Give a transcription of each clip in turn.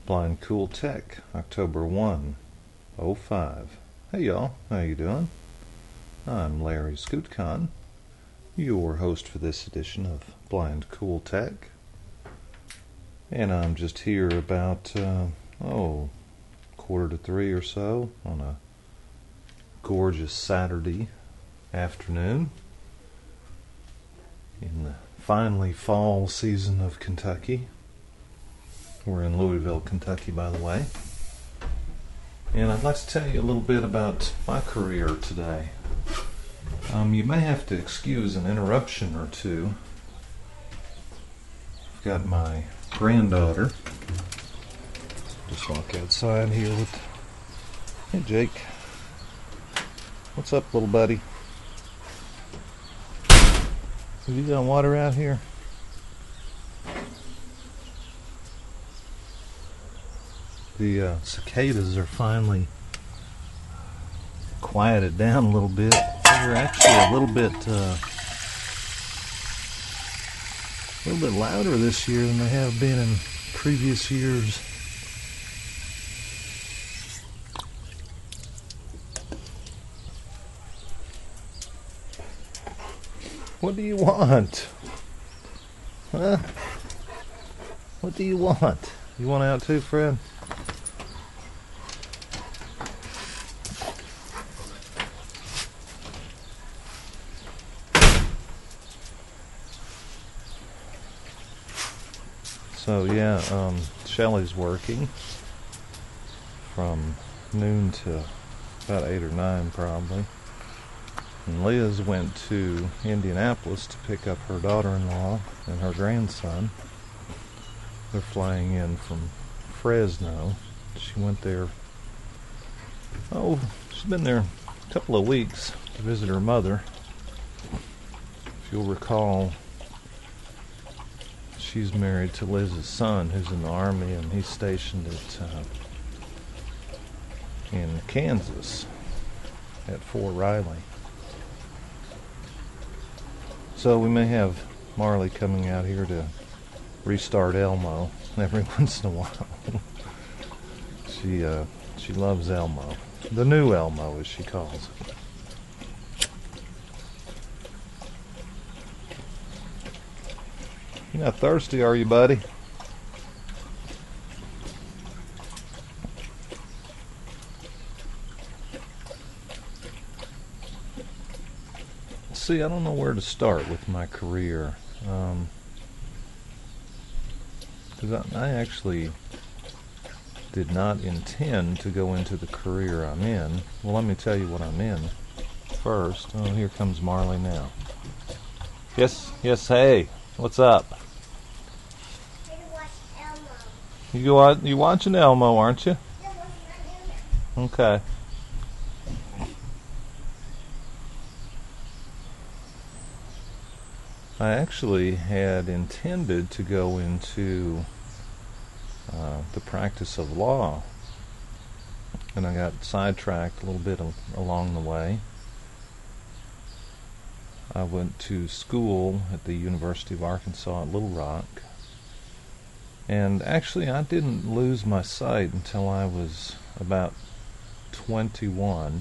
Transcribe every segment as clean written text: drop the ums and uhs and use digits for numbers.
Blind Cool Tech, October 1, '05. Hey y'all, how you doing? I'm Larry Scootcon, your host for this edition of Blind Cool Tech. And I'm just here about, 2:45 or so on a gorgeous Saturday afternoon in the finally fall season of Kentucky. We're in Louisville, Kentucky, by the way. And I'd like to tell you a little bit about my career today. You may have to excuse an interruption or two. I've got my granddaughter. Just walk outside here with... Hey, Jake. What's up, little buddy? Have you got water out here? The cicadas are finally quieted down a little bit. They're actually a little bit louder this year than they have been in previous years. What do you want? Huh? What do you want? You want out too, Fred? So yeah, Shelly's working from noon to about 8 or 9 probably. And Liz went to Indianapolis to pick up her daughter-in-law and her grandson. They're flying in from Fresno. She went there, she's been there a couple of weeks to visit her mother. If you'll recall, she's married to Liz's son, who's in the Army, and he's stationed in Kansas at Fort Riley. So we may have Marley coming out here to restart Elmo every once in a while. She loves Elmo. The new Elmo, as she calls it. You're not thirsty, are you, buddy? See, I don't know where to start with my career. Because I actually did not intend to go into the career I'm in. Well, let me tell you what I'm in first. Oh, here comes Marley now. Yes, hey, what's up? You watching Elmo, aren't you? Okay. I actually had intended to go into the practice of law, and I got sidetracked a little bit along the way. I went to school at the University of Arkansas at Little Rock, and actually I didn't lose my sight until I was about 21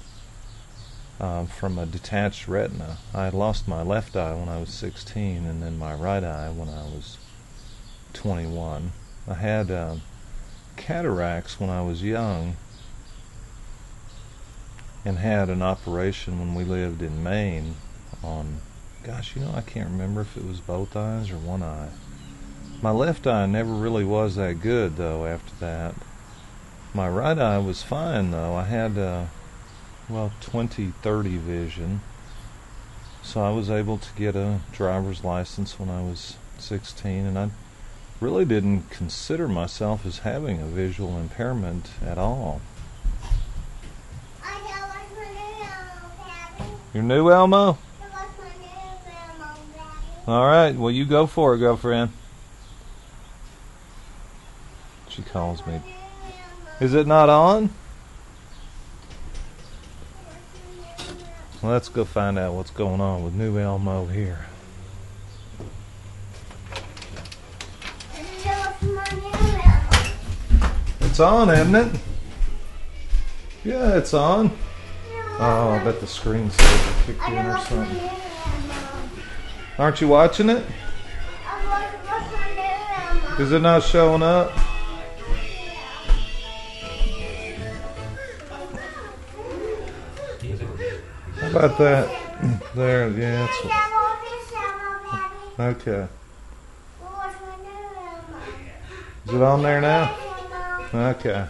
from a detached retina. I had lost my left eye when I was 16, and then my right eye when I was 21. I had cataracts when I was young, and had an operation when we lived in Maine on, I can't remember if it was both eyes or one eye. My left eye never really was that good, though, after that. My right eye was fine, though. I had 20/30 vision, so I was able to get a driver's license when I was 16, and I really didn't consider myself as having a visual impairment at all. Your new Elmo? Alright, well, you go for it, girlfriend. She calls me. Is it not on? Let's go find out what's going on with new Elmo here. It's on, isn't it? Yeah, it's on. Oh, I bet the screensaver kicked in or something. Aren't you watching it? Is it not showing up? How about that? There, yeah. Okay. Is it on there now? Okay.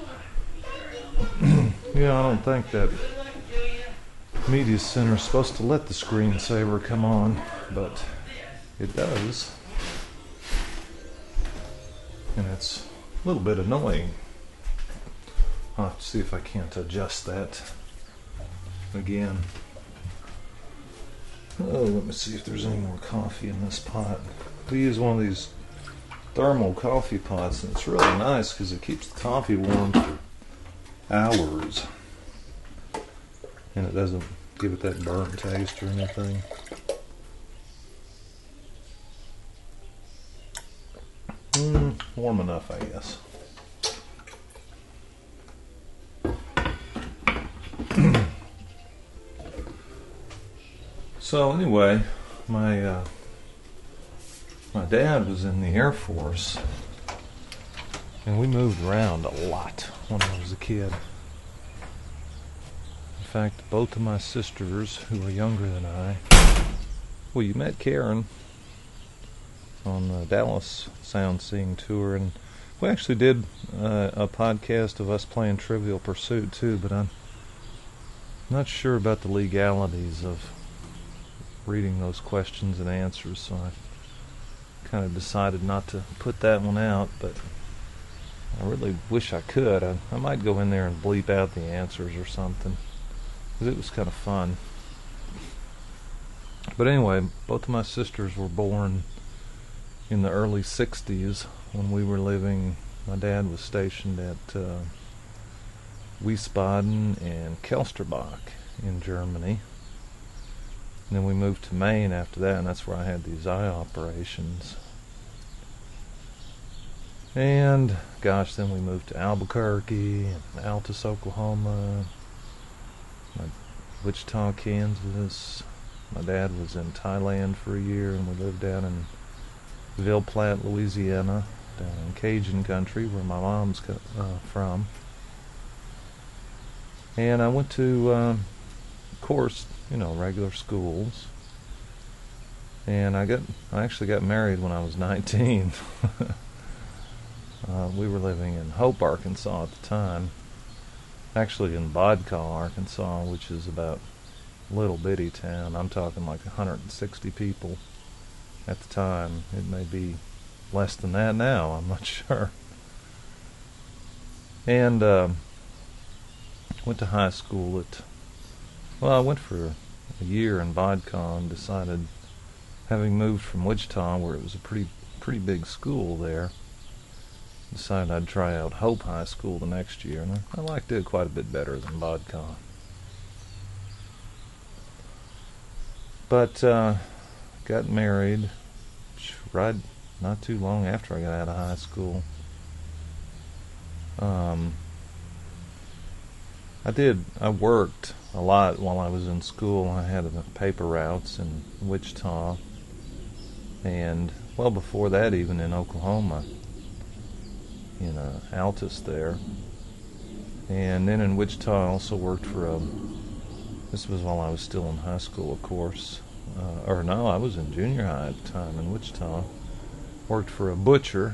Yeah, I don't think that media center is supposed to let the screensaver come on, but it does. And it's a little bit annoying. I'll have to see if I can't adjust that again. Oh, let me see if there's any more coffee in this pot. We use one of these thermal coffee pots, and it's really nice because it keeps the coffee warm for hours. And it doesn't give it that burnt taste or anything. Warm enough, I guess. So anyway, my dad was in the Air Force, and we moved around a lot when I was a kid. In fact, both of my sisters, who are younger than I, well, you met Karen on the Dallas Sound Seeing Tour, and we actually did a podcast of us playing Trivial Pursuit too, but I'm not sure about the legalities of reading those questions and answers, so I kind of decided not to put that one out, but I really wish I could. I might go in there and bleep out the answers or something, because it was kind of fun. But anyway, both of my sisters were born in the early 60s when we were living. My dad was stationed at Wiesbaden and Kelsterbach in Germany. And then we moved to Maine after that, and that's where I had these eye operations. And, gosh, then we moved to Albuquerque and Altus, Oklahoma, Wichita, Kansas. My dad was in Thailand for a year, and we lived down in Ville Platte, Louisiana, down in Cajun country, where my mom's from. And I went to, of course, regular schools. And I actually got married when I was 19. We were living in Hope, Arkansas at the time. Actually in Bodcaw, Arkansas, which is about a little bitty town. I'm talking like 160 people at the time. It may be less than that now, I'm not sure. And went to high school I went for a year in Bodcaw and decided, having moved from Wichita, where it was a pretty big school there, decided I'd try out Hope High School the next year, and I liked it quite a bit better than Bodcaw. But got married right not too long after I got out of high school. I worked a lot while I was in school. I had paper routes in Wichita, and well before that even in Oklahoma, in Altus there. And then in Wichita I also worked for this was while I was still in high school, of course. I was in junior high at the time in Wichita. Worked for a butcher.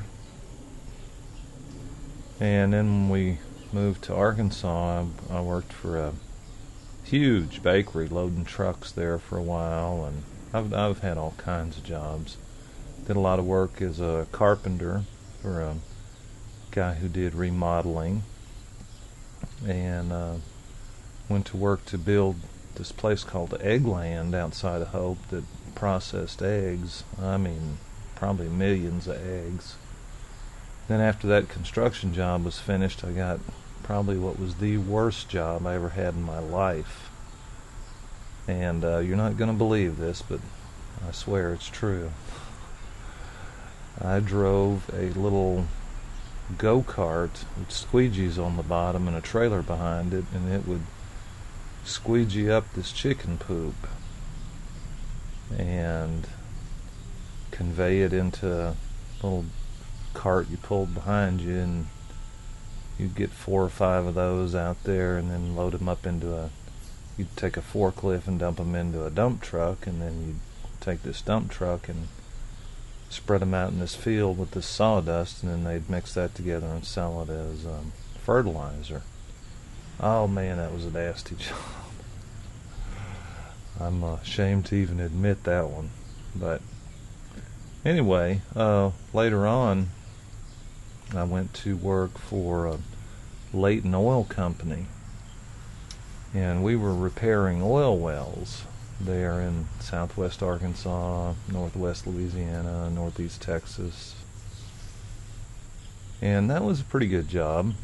And then when we moved to Arkansas, I worked for a huge bakery loading trucks there for a while, and I've had all kinds of jobs. Did a lot of work as a carpenter for a guy who did remodeling, and went to work to build this place called Eggland outside of Hope that processed eggs. I mean, probably millions of eggs. Then after that construction job was finished, I got probably what was the worst job I ever had in my life. And you're not going to believe this, but I swear it's true. I drove a little go-kart with squeegees on the bottom and a trailer behind it, and it would squeegee up this chicken poop and convey it into a little cart you pulled behind you, and you'd get 4 or 5 of those out there and then load them up into you'd take a forklift and dump them into a dump truck, and then you'd take this dump truck and spread them out in this field with this sawdust, and then they'd mix that together and sell it as fertilizer. Oh man, that was a nasty job. I'm ashamed to even admit that one. But anyway, later on, I went to work for Layton Oil Company, and we were repairing oil wells there in southwest Arkansas, northwest Louisiana, northeast Texas. And that was a pretty good job.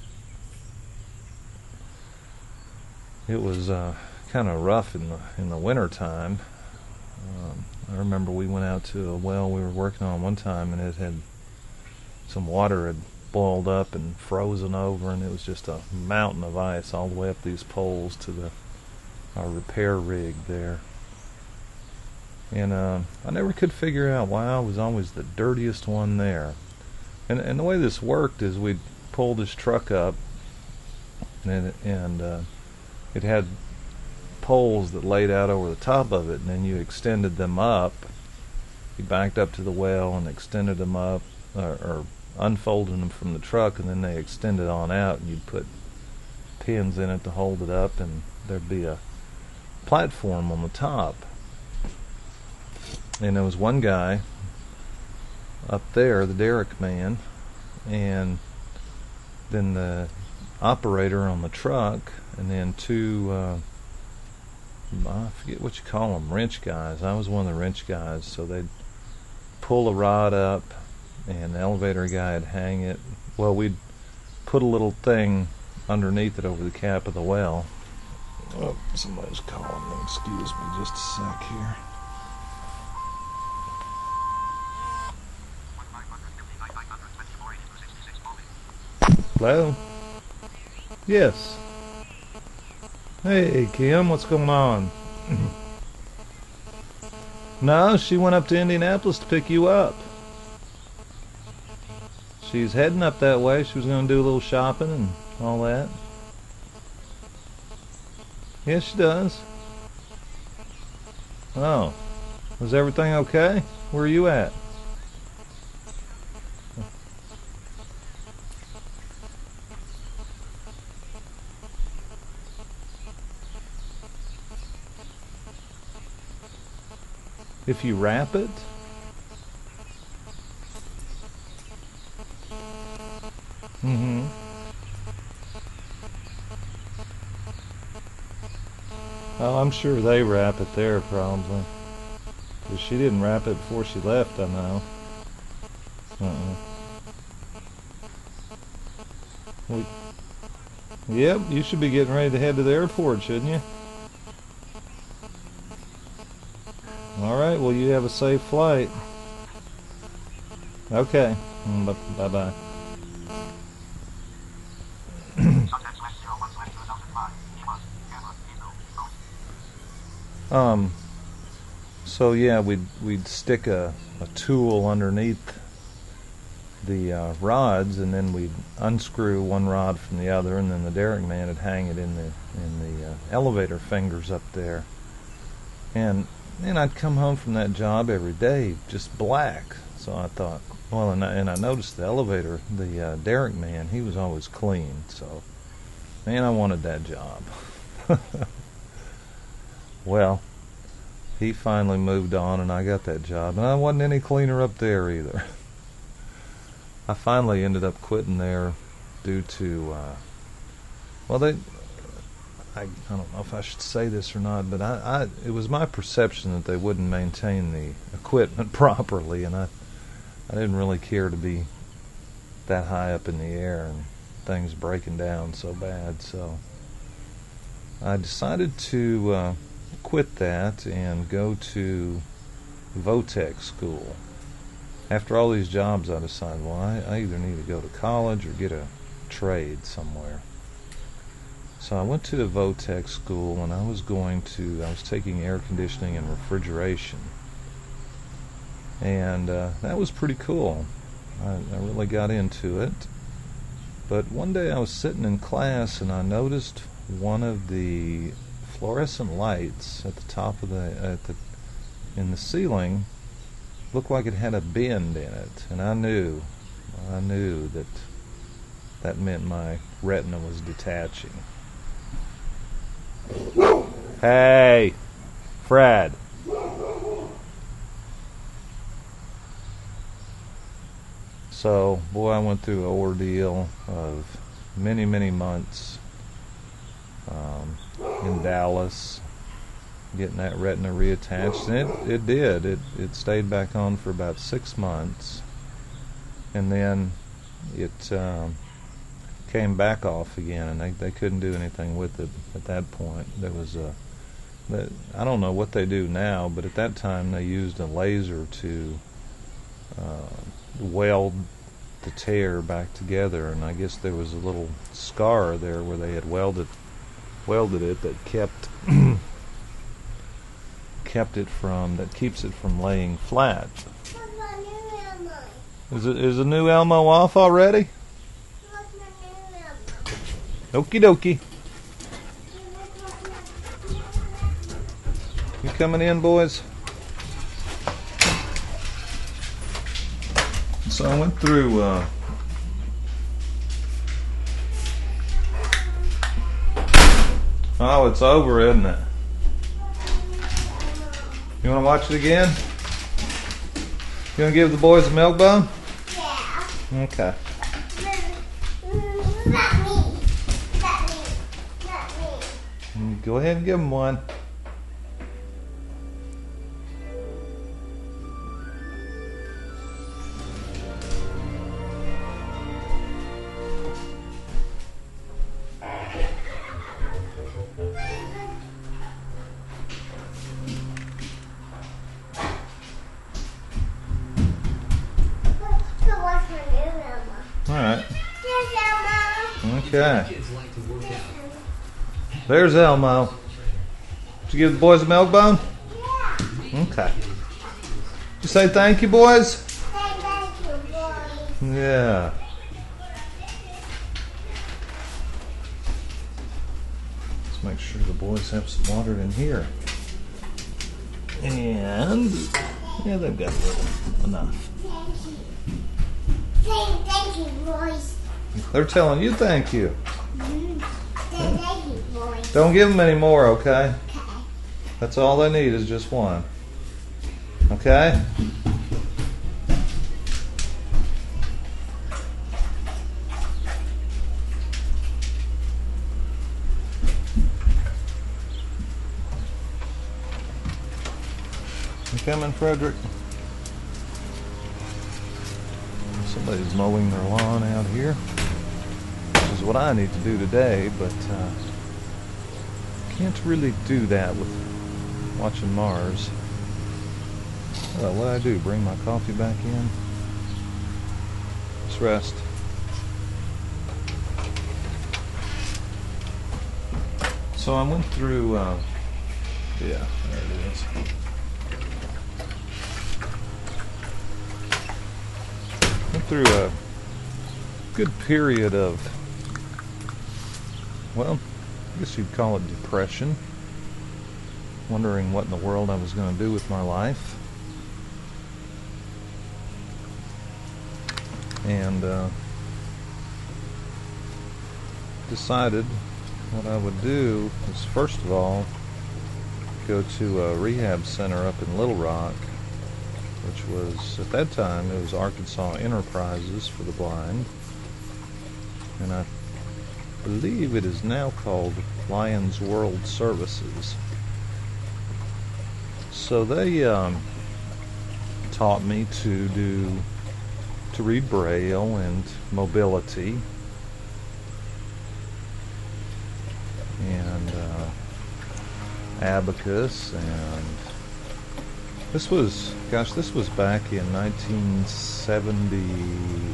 It was kind of rough in the winter time. I remember we went out to a well we were working on one time, and it had some water had boiled up and frozen over, and it was just a mountain of ice all the way up these poles to our repair rig there. And I never could figure out why I was always the dirtiest one there. And the way this worked is we'd pull this truck up, and it had poles that laid out over the top of it, and then you extended them up. You backed up to the well and extended them up, or unfolded them from the truck, and then they extended on out, and you'd put pins in it to hold it up, and there'd be a platform on the top. And there was one guy up there, the derrick man, and then the operator on the truck, and then 2 I forget what you call them, wrench guys. I was one of the wrench guys. So they'd pull a rod up, and the elevator guy would hang it. Well, we'd put a little thing underneath it over the cap of the well. Oh, somebody's calling me. Excuse me just a sec here. Hello? Yes. Hey, Kim, what's going on? No, she went up to Indianapolis to pick you up. She's heading up that way. She was going to do a little shopping and all that. Yes, she does. Oh. Was everything okay? Where are you at? If you wrap it? Mm-hmm. Oh, I'm sure they wrap it there, probably. Because she didn't wrap it before she left, I know. Yep, you should be getting ready to head to the airport, shouldn't you? Alright, well, you have a safe flight. Okay. Bye-bye. So yeah, we'd stick a tool underneath the rods, and then we'd unscrew one rod from the other, and then the derrick man would hang it in the elevator fingers up there. And I'd come home from that job every day just black. So I thought, well, and I noticed the derrick man, he was always clean. So, man, I wanted that job. Well, he finally moved on, and I got that job, and I wasn't any cleaner up there either. I finally ended up quitting there due to, I don't know if I should say this or not, but it was my perception that they wouldn't maintain the equipment properly, and I didn't really care to be that high up in the air and things breaking down so bad. So I decided to quit that and go to Votech school. after all these jobs, I decided, well, I either need to go to college or get a trade somewhere. So I went to a Votech school, and I was taking air conditioning and refrigeration. And that was pretty cool. I really got into it. But one day I was sitting in class, and I noticed one of the fluorescent lights at the top of in the ceiling looked like it had a bend in it, and I knew that meant my retina was detaching. Hey, Fred. So, boy, I went through an ordeal of many, many months in Dallas, getting that retina reattached, and it did. It stayed back on for about 6 months, and then it came back off again, and they couldn't do anything with it at that point. There was I don't know what they do now, but at that time they used a laser to weld the tear back together, and I guess there was a little scar there where they had welded it that keeps it from laying flat. Is a new Elmo off already? Okie dokie. You coming in, boys? So I went through oh, it's over, isn't it? You want to watch it again? You want to give the boys a milk bone? Yeah. Okay. Not me. Go ahead and give them one. Alright. Okay. There's Elmo. Did you give the boys a milk bone? Yeah. Okay. Did you say thank you, boys? Thank you, boys. Yeah. Let's make sure the boys have some water in here. And yeah, they've got a little enough. Thank you, boys. They're telling you thank you. Thank you, boys. Don't give them any more, okay? Okay. That's all they need is just one. Okay? You coming, Frederick? Somebody's mowing their lawn out here, which is what I need to do today, but can't really do that with watching Mars. What do I do? Bring my coffee back in? Just rest. So I went through, yeah, there it is. Went through a good period of, well, I guess you'd call it depression, wondering what in the world I was going to do with my life. And decided what I would do is, first of all, go to a rehab center up in Little Rock, which was, at that time, it was Arkansas Enterprises for the Blind, and I believe it is now called Lions World Services. So they taught me to read Braille and mobility, and abacus and This was back in 1970,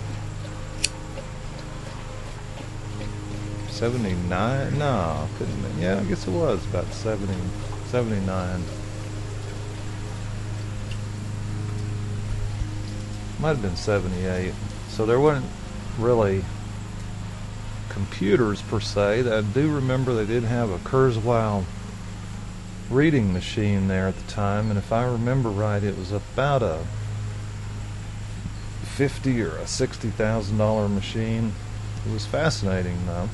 79? No, couldn't have been. Yeah, I guess it was about 70, 79. Might have been 78. So there weren't really computers per se. I do remember they did have a Kurzweil reading machine there at the time, and if I remember right, it was about a $50,000 or a $60,000 machine. It was fascinating, though.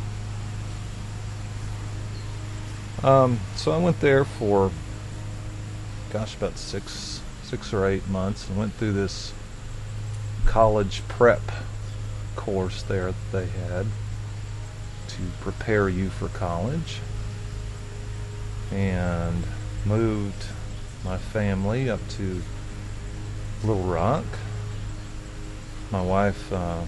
So I went there for, about 6 or 8 months, and went through this college prep course there that they had to prepare you for college, and moved my family up to Little Rock. My wife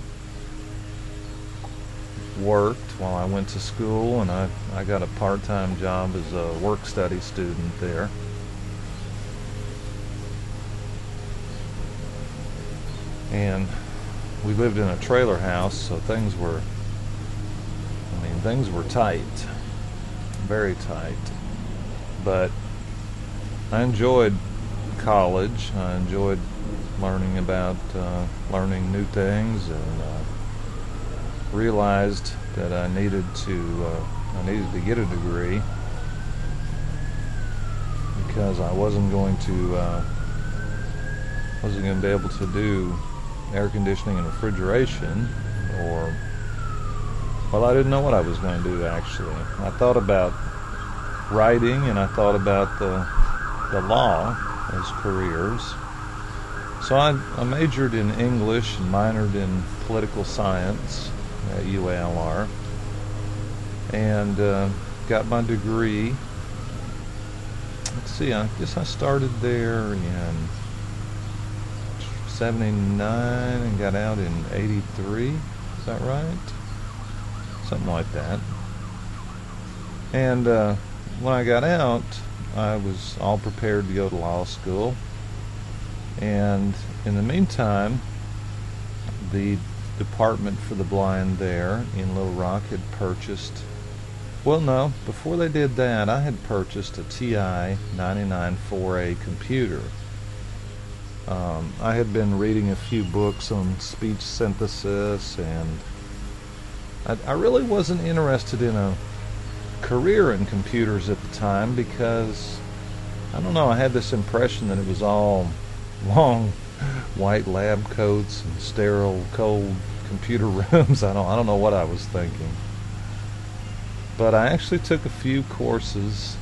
worked while I went to school, and I got a part-time job as a work-study student there. And we lived in a trailer house, so things were tight, very tight. But I enjoyed college. I enjoyed learning learning new things, and realized that I needed to get a degree, because I wasn't going to be able to do air conditioning and refrigeration, I didn't know what I was going to do, actually. I thought about writing, and I thought about the law as careers. So I majored in English and minored in political science at UALR, and got my degree. Let's see, I guess I started there in 79 and got out in 83. Is that right? Something like that. And when I got out, I was all prepared to go to law school. And in the meantime, the Department for the Blind there in Little Rock had purchased, before they did that, I had purchased a TI 99-4A computer. I had been reading a few books on speech synthesis, and I really wasn't interested in a career in computers at the time, because I don't know, I had this impression that it was all long white lab coats and sterile cold computer rooms. I don't know what I was thinking. But I actually took a few courses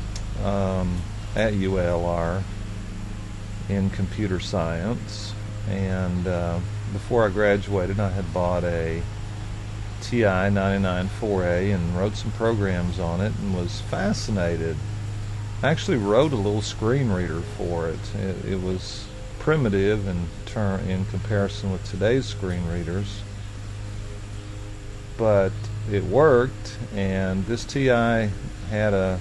at UALR in computer science, and before I graduated, I had bought a TI 99-4A and wrote some programs on it, and was fascinated. I actually wrote a little screen reader for it. It was primitive in comparison with today's screen readers, but it worked. And this TI had a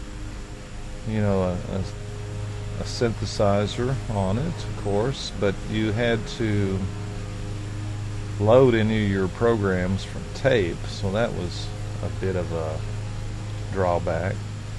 synthesizer on it, of course, but you had to load any of your programs from tape, so that was a bit of a drawback.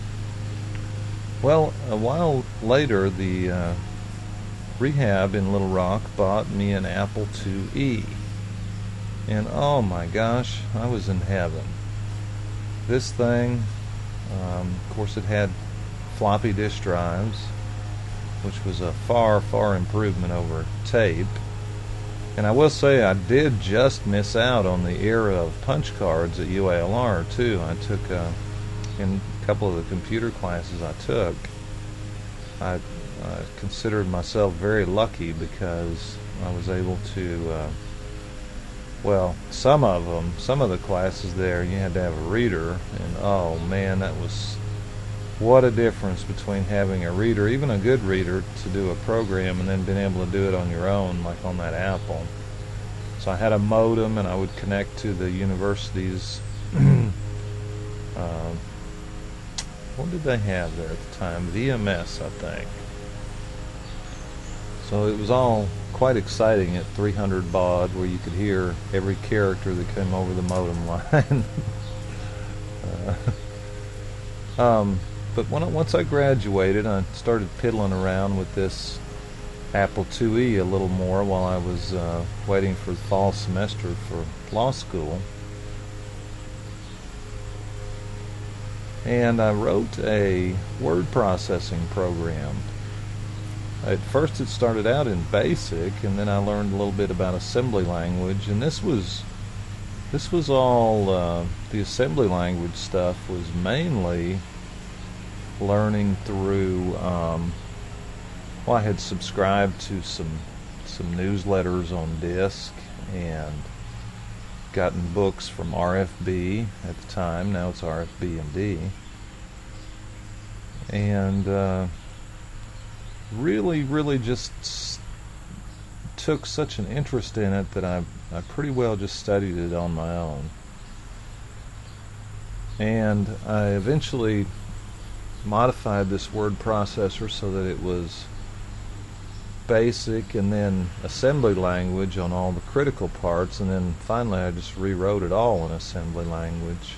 Well, a while later, the rehab in Little Rock bought me an Apple IIe, and oh my gosh, I was in heaven. This thing, of course, it had floppy disk drives, which was a far, far improvement over tape. And I will say, I did just miss out on the era of punch cards at UALR too. I took in a couple of the computer classes I took, I considered myself very lucky, because I was able to some of the classes there, you had to have a reader, and oh man, what a difference between having a reader, even a good reader, to do a program, and then being able to do it on your own, like on that Apple. So I had a modem, and I would connect to the university's what did they have there at the time? VMS, I think. So it was all quite exciting at 300 baud, where you could hear every character that came over the modem line. But once I graduated, I started piddling around with this Apple IIe a little more while I was waiting for the fall semester for law school. And I wrote a word processing program. At first it started out in BASIC, and then I learned a little bit about assembly language, and this was all the assembly language stuff was mainly learning through I had subscribed to some newsletters on Disc and gotten books from RFB at the time. Now it's RFB&D, and really just took such an interest in it that I pretty well just studied it on my own. And I eventually modified this word processor so that it was BASIC and then assembly language on all the critical parts, and then finally I just rewrote it all in assembly language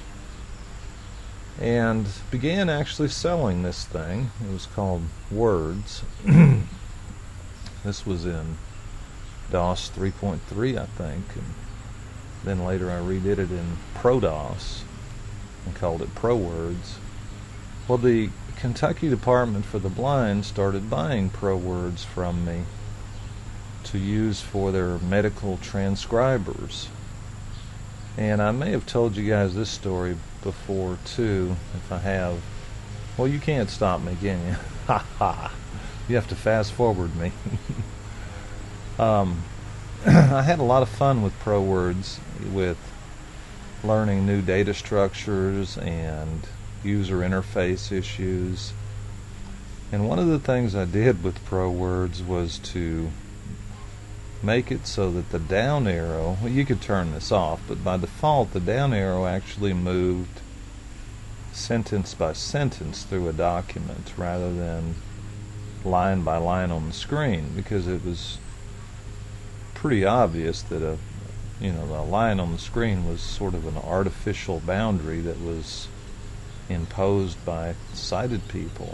and began actually selling this thing. It was called Words. This was in DOS 3.3, I think, and then later I redid it in ProDOS and called it ProWords. Well, the Kentucky Department for the Blind started buying ProWords from me to use for their medical transcribers. And I may have told you guys this story before too. If I have, well, you can't stop me, can you? Ha ha. You have to fast forward me. I had a lot of fun with ProWords, with learning new data structures and user interface issues. And one of the things I did with ProWords was to make it so that the down arrow, well, you could turn this off, but by default the down arrow actually moved sentence by sentence through a document rather than line by line on the screen, because it was pretty obvious that a line on the screen was sort of an artificial boundary that was imposed by sighted people.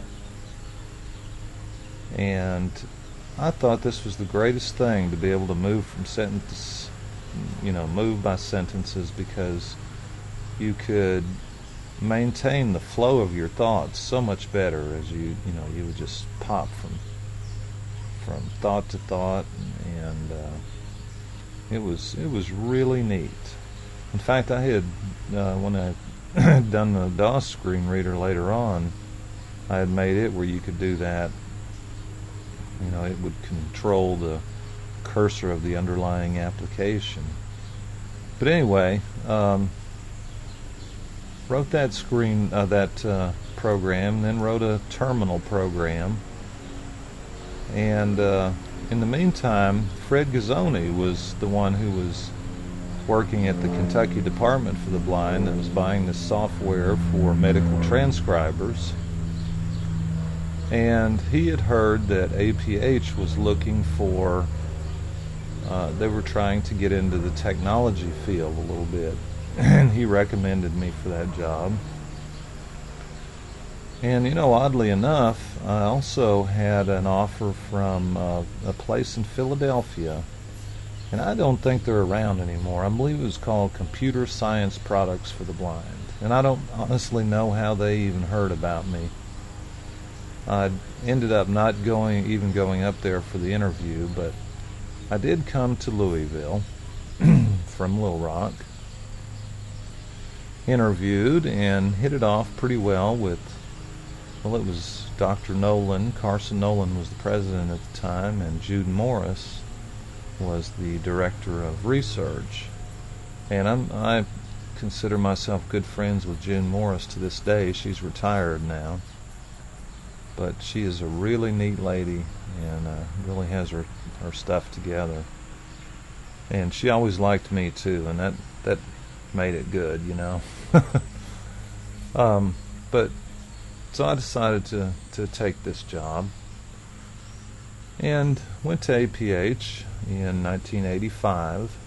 And I thought this was the greatest thing, to be able to move from sentence, move by sentences, because you could maintain the flow of your thoughts so much better as you would just pop from thought to thought, and it was really neat. In fact, I had when I had done the DOS screen reader later on, I had made it where you could do that. It would control the cursor of the underlying application. But anyway, wrote that program, then wrote a terminal program. And in the meantime, Fred Gazzoni was the one who was working at the Kentucky Department for the Blind that was buying this software for medical transcribers. And he had heard that APH was looking for, they were trying to get into the technology field a little bit, and he recommended me for that job. And oddly enough, I also had an offer from a place in Philadelphia, and I don't think they're around anymore. I believe it was called Computer Science Products for the Blind, and I don't honestly know how they even heard about me. I ended up not going up there for the interview, but I did come to Louisville from Little Rock, interviewed, and hit it off pretty well with, it was Dr. Nolan. Carson Nolan was the president at the time, and Jude Morris was the director of research. And I consider myself good friends with Jude Morris to this day. She's retired now, but she is a really neat lady, and really has her stuff together. And she always liked me too, and that made it good, But so I decided to take this job, and went to APH in 1985.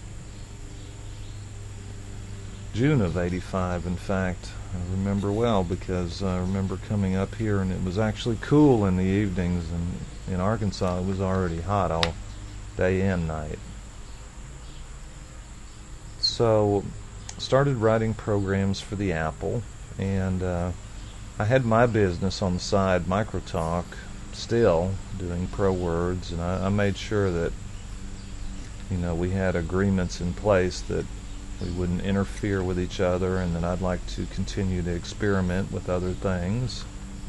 June of 85, in fact. I remember well because I remember coming up here and it was actually cool in the evenings, and in Arkansas it was already hot all day and night. So started writing programs for the Apple, and I had my business on the side, Microtalk, still doing ProWords, and I made sure that we had agreements in place that we wouldn't interfere with each other, and that I'd like to continue to experiment with other things.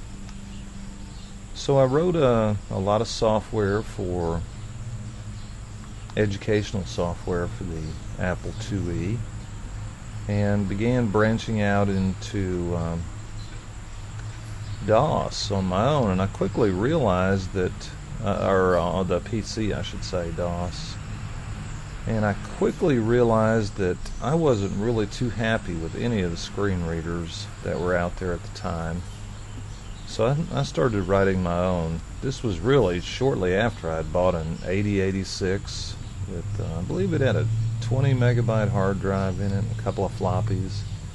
So I wrote a lot of software for educational software for the Apple IIe, and began branching out into DOS on my own, and I quickly realized that, or the PC I should say, DOS. And I quickly realized that I wasn't really too happy with any of the screen readers that were out there at the time. So I started writing my own. This was really shortly after I'd bought an 8086 with, I believe it had a 20 megabyte hard drive in it and a couple of floppies.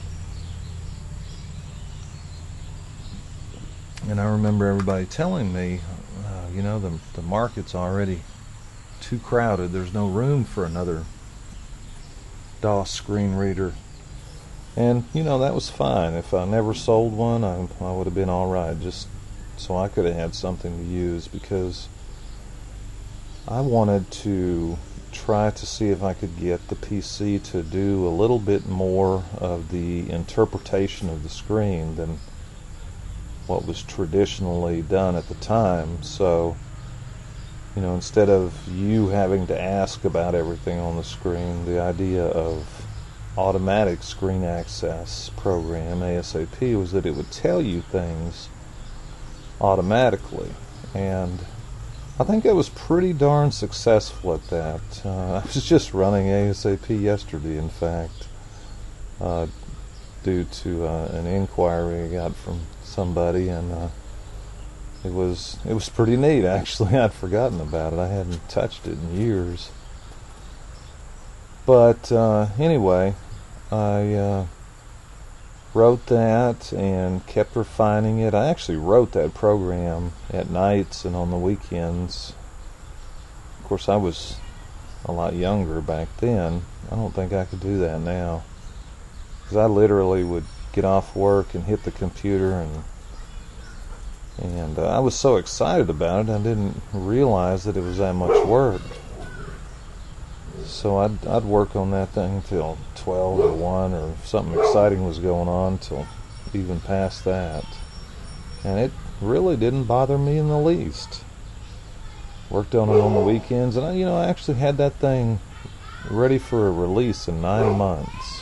And I remember everybody telling me, the market's already too crowded. There's no room for another DOS screen reader. And, that was fine. If I never sold one, I would have been alright, just so I could have had something to use, because I wanted to try to see if I could get the PC to do a little bit more of the interpretation of the screen than what was traditionally done at the time. So, instead of you having to ask about everything on the screen, the idea of automatic screen access program, ASAP, was that it would tell you things automatically. And I think I was pretty darn successful at that. I was just running ASAP yesterday, in fact, due to an inquiry I got from somebody, and it was pretty neat, actually. I'd forgotten about it. I hadn't touched it in years. But anyway, I wrote that and kept refining it. I actually wrote that program at nights and on the weekends. Of course, I was a lot younger back then. I don't think I could do that now, because I literally would get off work and hit the computer, and I was so excited about it, I didn't realize that it was that much work. So I'd work on that thing till 12 or 1, or if something exciting was going on, till even past that. And it really didn't bother me in the least. Worked on it on the weekends, and I actually had that thing ready for a release in 9 months.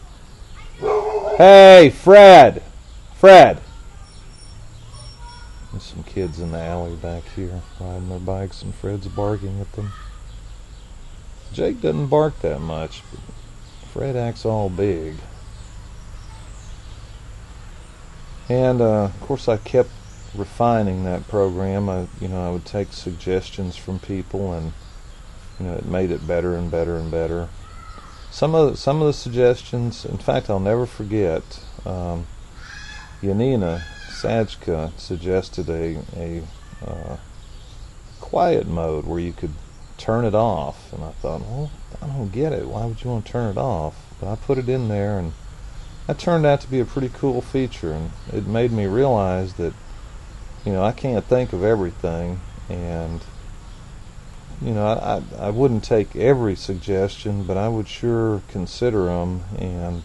Hey, Fred! Fred! There's some kids in the alley back here riding their bikes, and Fred's barking at them. Jake doesn't bark that much, but Fred acts all big. And of course, I kept refining that program. I would take suggestions from people, and it made it better and better and better. Some of the suggestions, in fact, I'll never forget. Yanina Sajka suggested a quiet mode where you could turn it off, and I thought, well, I don't get it. Why would you want to turn it off? But I put it in there, and that turned out to be a pretty cool feature, and it made me realize that I can't think of everything, and I wouldn't take every suggestion, but I would sure consider them, and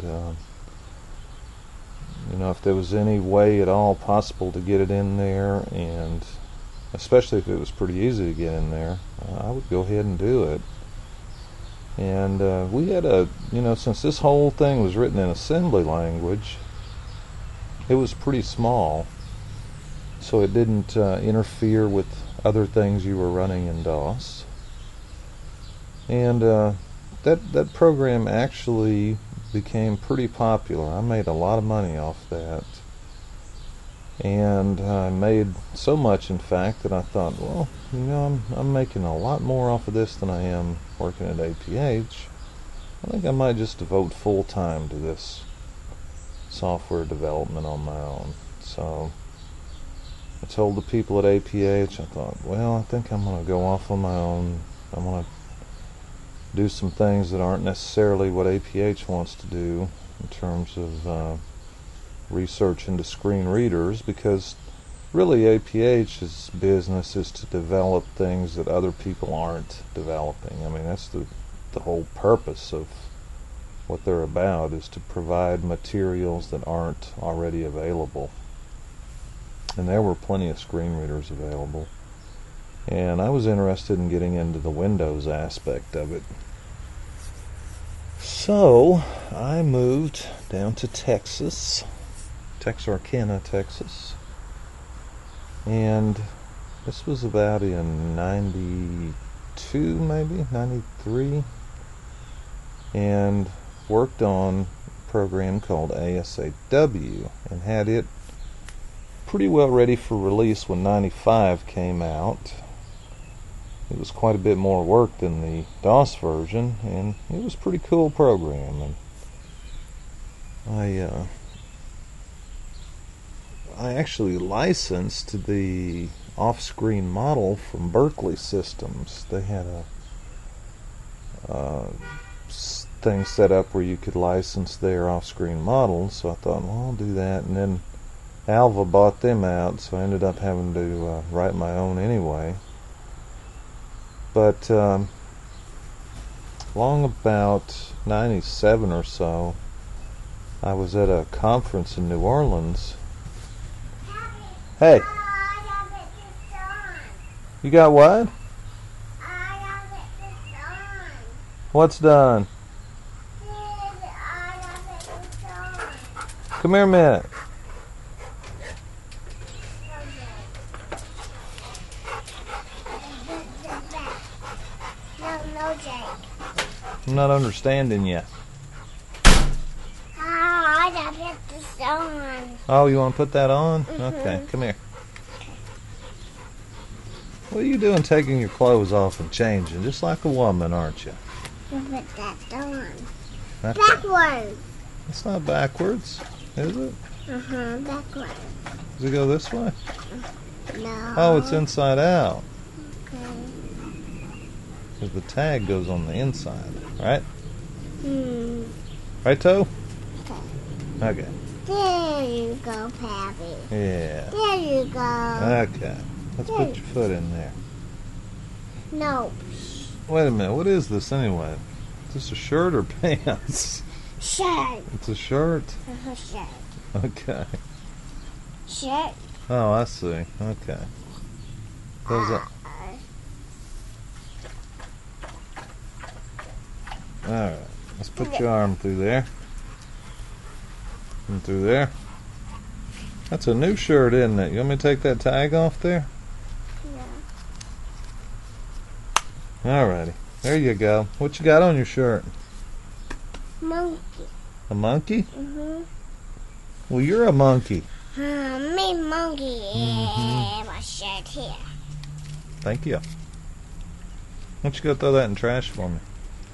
if there was any way at all possible to get it in there, and especially if it was pretty easy to get in there, I would go ahead and do it. And we had since this whole thing was written in assembly language, it was pretty small, so it didn't interfere with other things you were running in DOS. And that program actually became pretty popular. I made a lot of money off that. And I made so much, in fact, that I thought, well, I'm making a lot more off of this than I am working at APH. I think I might just devote full time to this software development on my own. So I told the people at APH, I thought, well, I think I'm going to go off on my own. I'm going to do some things that aren't necessarily what APH wants to do in terms of research into screen readers, because really APH's business is to develop things that other people aren't developing. I mean, that's the whole purpose of what they're about, is to provide materials that aren't already available. And there were plenty of screen readers available. And I was interested in getting into the Windows aspect of it. So I moved down to Texas, Texarkana, Texas. And this was about in 92, maybe, 93. And worked on a program called ASAW and had it pretty well ready for release when 95 came out. It was quite a bit more work than the DOS version, and it was a pretty cool program. And I actually licensed the off-screen model from Berkeley Systems. They had a thing set up where you could license their off-screen models, so I thought, well, I'll do that. And then Alva bought them out, so I ended up having to write my own anyway. But long about 97 or so, I was at a conference in New Orleans. Hey, you got what? What's done? Come here a minute. No, Jake. I'm not understanding yet. I gotta put this on. Oh, you want to put that on? Okay, come here. What are you doing taking your clothes off and changing? Just like a woman, aren't you? Put that on. Okay. Backwards. It's not backwards, is it? Backwards. Does it go this way? No. Oh, it's inside out. Okay. Because the tag goes on the inside, right? Right, Toe? Okay. There you go, Pappy. Yeah. There you go. Okay. Let's put your foot in there. No. Wait a minute. What is this anyway? Is this a shirt or pants? Shirt. It's a shirt? Shirt. Okay. Shirt. Oh, I see. Okay. Goes up. Alright. Let's put your arm through there. And through there. That's a new shirt, isn't it? You want me to take that tag off there? Yeah. Alrighty. There you go. What you got on your shirt? Monkey. A monkey? Well, you're a monkey. Me monkey. Yeah, my shirt here. Thank you. Why don't you go throw that in trash for me?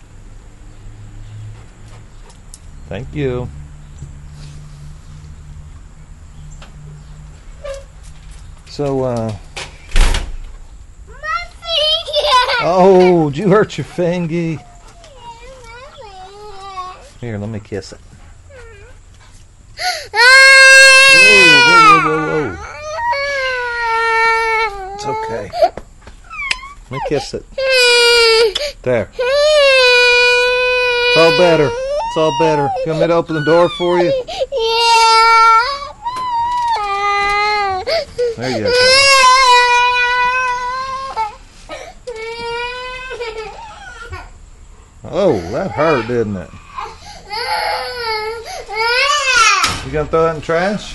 Thank you. So, My finger. oh, did you hurt your fingy? Here, let me kiss it. Whoa, whoa, whoa, whoa, whoa. It's okay. Let me kiss it. There. It's all better. It's all better. You want me to open the door for you? There you go. Oh, that hurt, didn't it? You gonna throw that in trash?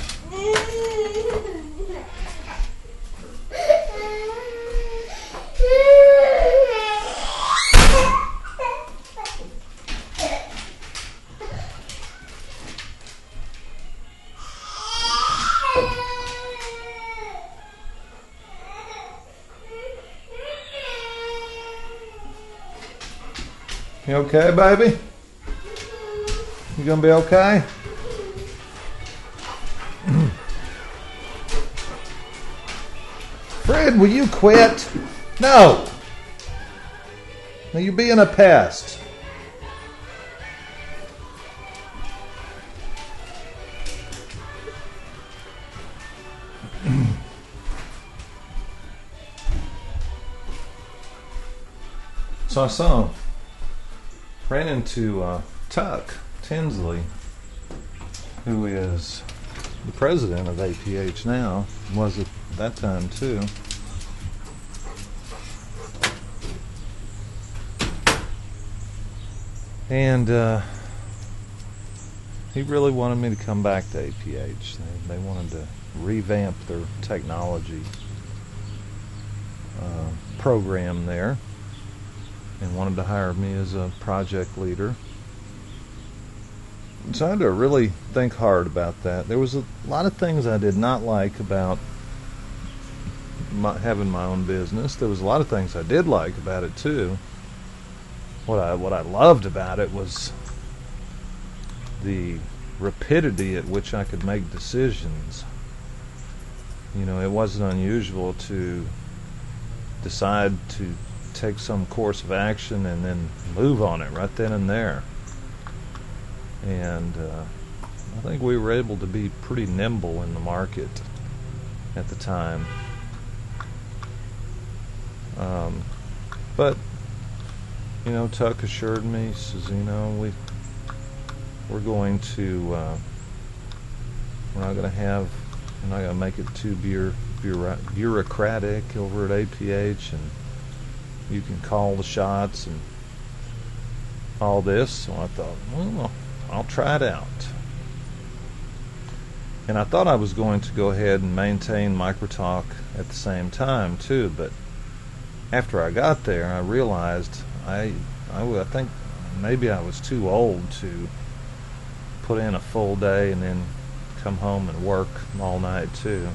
You okay, baby? You gonna be okay? Fred, will you quit? No! Now you're being a pest. So ran into Tuck Tinsley, who is the president of APH now, was at that time too. And he really wanted me to come back to APH. They wanted to revamp their technology program there, and wanted to hire me as a project leader. So I had to really think hard about that. There was a lot of things I did not like about having my own business. There was a lot of things I did like about it too. What I loved about it was the rapidity at which I could make decisions. You know, it wasn't unusual to decide to take some course of action and then move on it right then and there. And I think we were able to be pretty nimble in the market at the time. But you know, Tuck assured me, he says, you know, we're going to we're not going to make it too bureaucratic over at APH, and you can call the shots and all this. So I thought, well, I'll try it out. And I thought I was going to go ahead and maintain Microtalk at the same time too, but after I got there, I realized I think maybe I was too old to put in a full day and then come home and work all night too.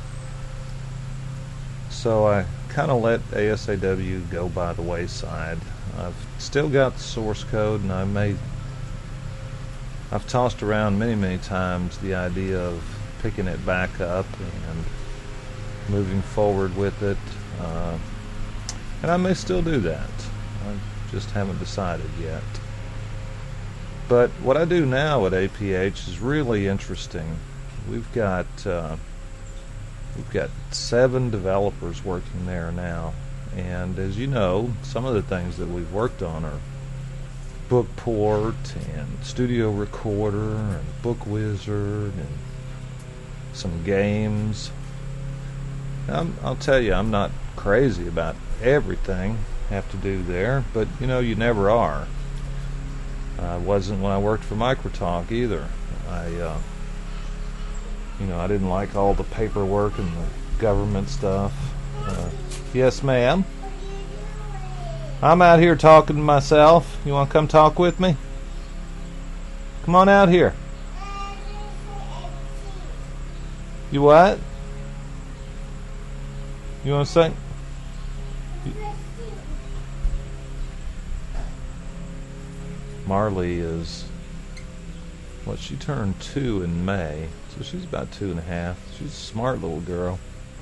So I kind of let ASAW go by the wayside. I've still got the source code, and I've tossed around many times the idea of picking it back up and moving forward with it, and I may still do that. I just haven't decided yet. But what I do now at APH is really interesting. We've got 7 developers working there now, and as you know, some of the things that we've worked on are Bookport and Studio Recorder and BookWizard and some games. I'll tell you, I'm not crazy about everything I have to do there, but you know, you never are. I wasn't when I worked for Microtalk either. I didn't like all the paperwork and the government stuff. Yes, ma'am. I'm out here talking to myself. You want to come talk with me? Come on out here. You what? You want to sing? Marley is, she turned 2 in May, so she's about 2.5. She's a smart little girl.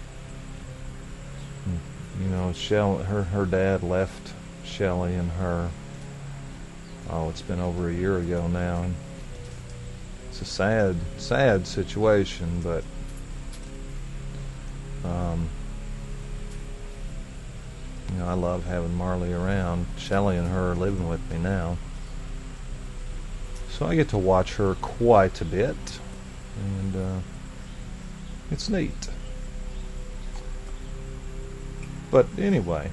You know, her dad left Shelly and her, it's been over a year ago now, and it's a sad situation, but you know, I love having Marley around. Shelly and her are living with me now, so I get to watch her quite a bit, and it's neat. But anyway,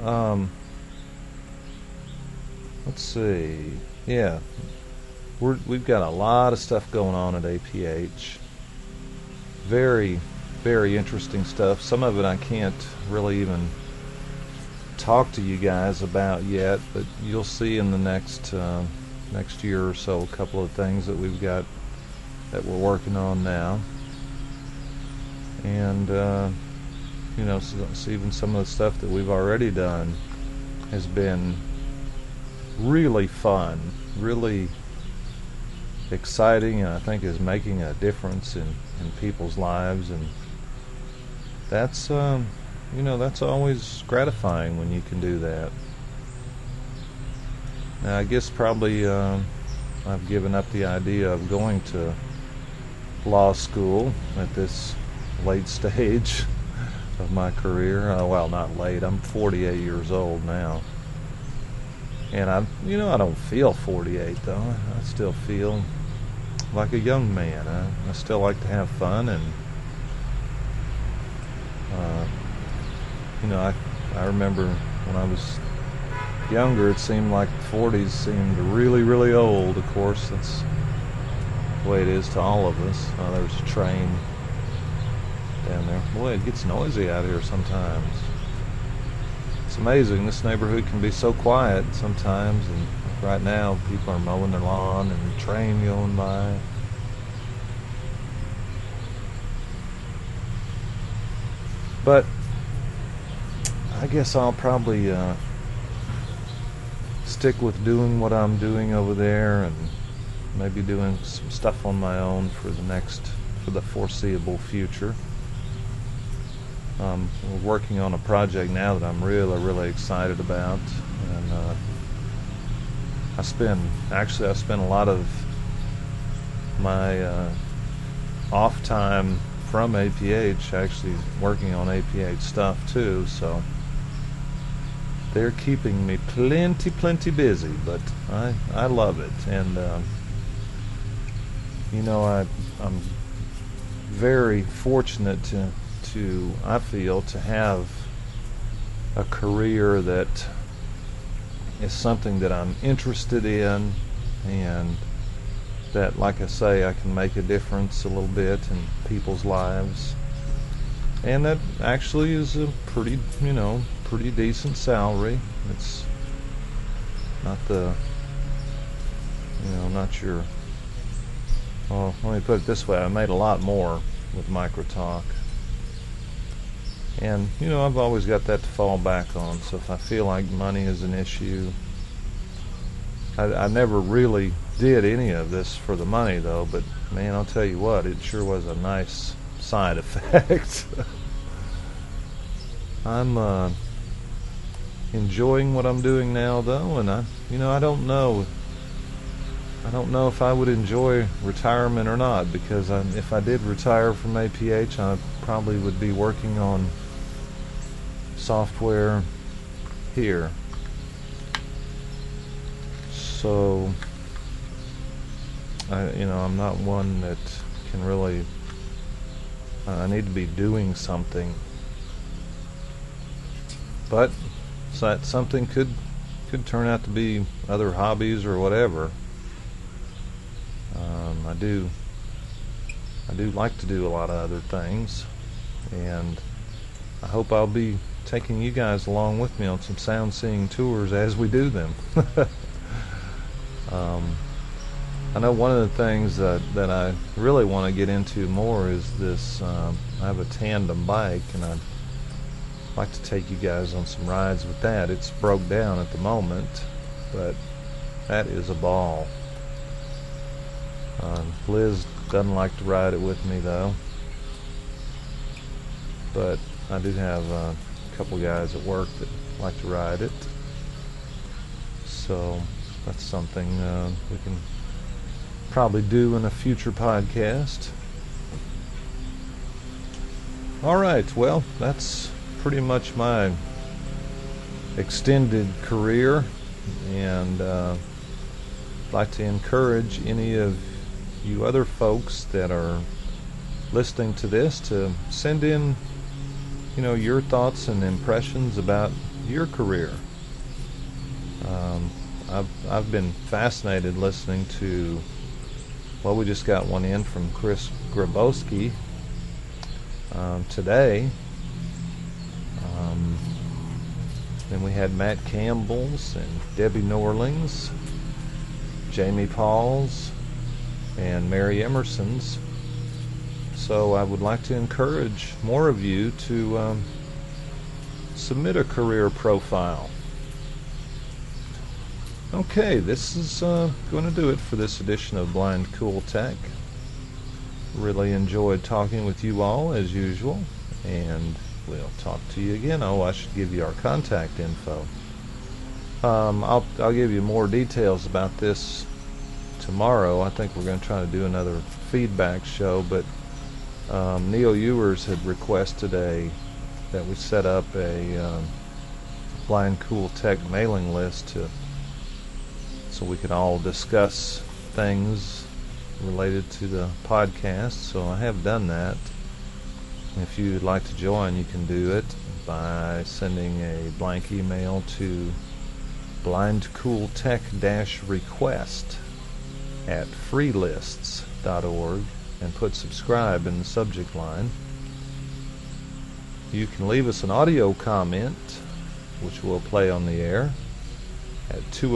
let's see. Yeah, we've got a lot of stuff going on at APH. Very, very interesting stuff. Some of it I can't really even talk to you guys about yet, but you'll see in the next year or so a couple of things that we've got that we're working on now, and you know, so even some of the stuff that we've already done has been really fun, really exciting, and I think is making a difference in people's lives. And that's that's always gratifying when you can do that. Now, I guess probably I've given up the idea of going to law school at this late stage of my career. Well, not late. I'm 48 years old now. And I don't feel 48 though. I still feel like a young man. I still like to have fun, and I remember when I was younger, it seemed like the 40s seemed really, really old. Of course, that's the way it is to all of us. There's a train down there. Boy, it gets noisy out here sometimes. It's amazing. This neighborhood can be so quiet sometimes, and right now people are mowing their lawn and the train going by. But I guess I'll probably stick with doing what I'm doing over there, and maybe doing some stuff on my own for the foreseeable future. We're working on a project now that I'm really, really excited about, and I spend a lot of my off time from APH actually working on APH stuff too, so they're keeping me plenty busy, but I love it. And I'm very fortunate to I feel to have a career that is something that I'm interested in, and that, like I say, I can make a difference a little bit in people's lives. And that actually is a pretty decent salary. It's not not your, well, let me put it this way, I made a lot more with Microtalk. And, I've always got that to fall back on. So if I feel like money is an issue, I never really did any of this for the money, though. But, man, I'll tell you what, it sure was a nice side effect. I'm enjoying what I'm doing now, though, and I don't know if I would enjoy retirement or not, because if I did retire from APH, I probably would be working on software here. So I'm not one that can really, I need to be doing something. But that something could turn out to be other hobbies or whatever. I do like to do a lot of other things, and I hope I'll be taking you guys along with me on some sound seeing tours as we do them. I know one of the things that I really want to get into more is this. I have a tandem bike, and I'd like to take you guys on some rides with that. It's broke down at the moment, but that is a ball. Liz doesn't like to ride it with me, though, but I do have a couple guys at work that like to ride it, so that's something we can probably do in a future podcast. Alright, well, that's pretty much my extended career, and I'd like to encourage any of you other folks that are listening to this to send in your thoughts and impressions about your career. I've been fascinated listening to, well, we just got one in from Chris Grabowski today. Then we had Matt Campbell's and Debbie Norling's, Jamie Paul's, and Mary Emerson's. So I would like to encourage more of you to submit a career profile. Okay, this is going to do it for this edition of Blind Cool Tech. Really enjoyed talking with you all as usual, and we'll talk to you again. Oh, I should give you our contact info. I'll give you more details about this tomorrow. I think we're going to try to do another feedback show, but Neil Ewers had requested that we set up a Blind Cool Tech mailing list so we could all discuss things related to the podcast. So I have done that. If you'd like to join, you can do it by sending a blank email to blindcooltech-request at freelists.org and put subscribe in the subject line. You can leave us an audio comment, which we'll play on the air at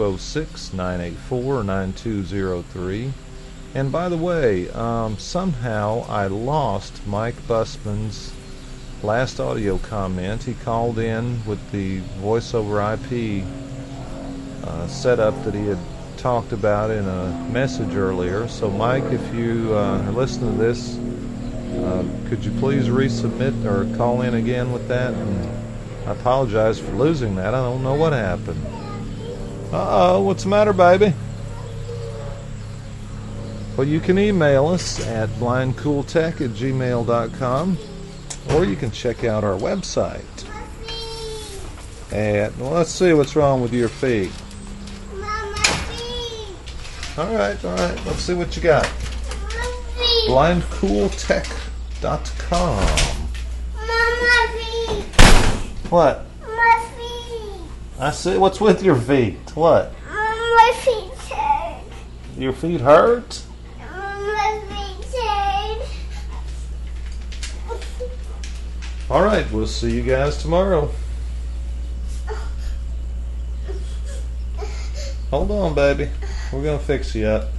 206-984-9203. And by the way, somehow I lost Mike Busman's last audio comment. He called in with the voice over IP setup that he had talked about in a message earlier. So Mike, if you are listening to this, could you please resubmit or call in again with that? And I apologize for losing that. I don't know what happened. Uh-oh, what's the matter, baby? Well, you can email us at blindcooltech@gmail.com, or you can check out our website at, well, let's see what's wrong with your feet. Mama feet. All right, let's see what you got. blindcooltech.com. Mama feet. What? My feet. I see. What's with your feet? What? My feet hurt. Your feet hurt? My feet hurt. All right, we'll see you guys tomorrow. Hold on, baby. We're going to fix you up.